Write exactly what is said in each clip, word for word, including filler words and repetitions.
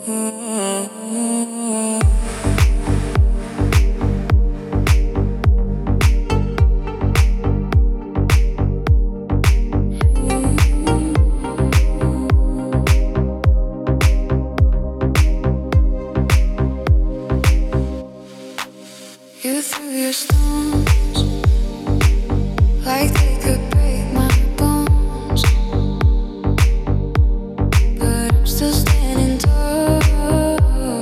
You threw your stones like they could break my bones, but I'm still standing tall,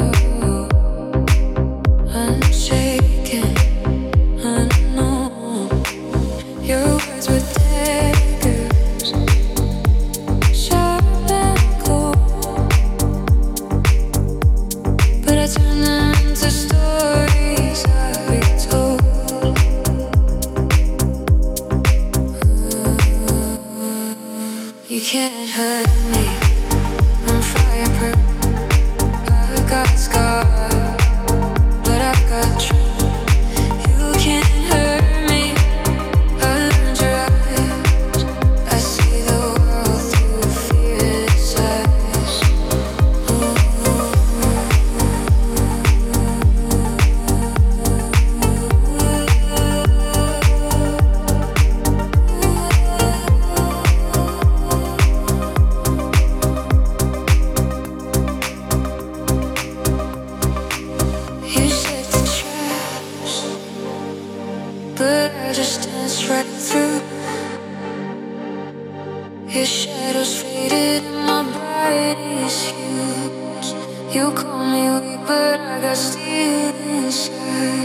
unshaken, unknown. Your words were daggers, sharp and cold, but I turned them into stories I'll be told. You can't hurt me, I'm fireproof. I've got scars, but I've got truth. You can't hurt me, I learned your eyes. I see the world through fearless eyes. You said the trash, but I just danced right through. Your shadows faded in my brightest hues. You call me weak, but I got steel inside.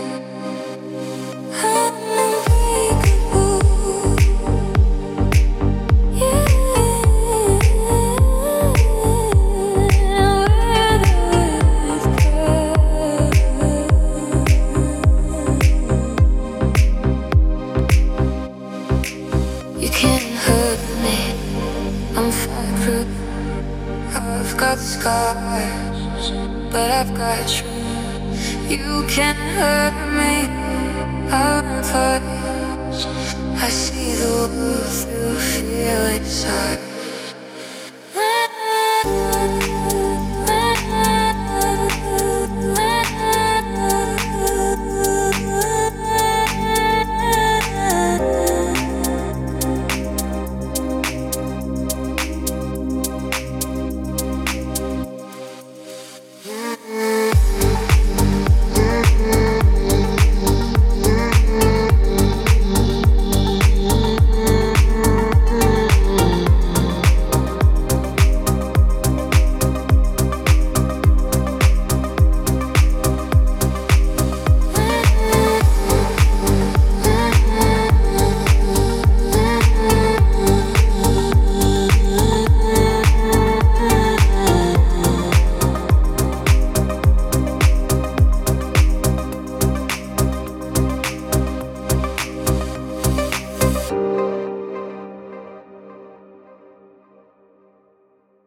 I'm unbreakable, yeah. Weather with pride. You can't hurt me, I'm fireproof. I've got scars, but I've got truth. You can't hurt me, I'm fire. I see the world through feelings.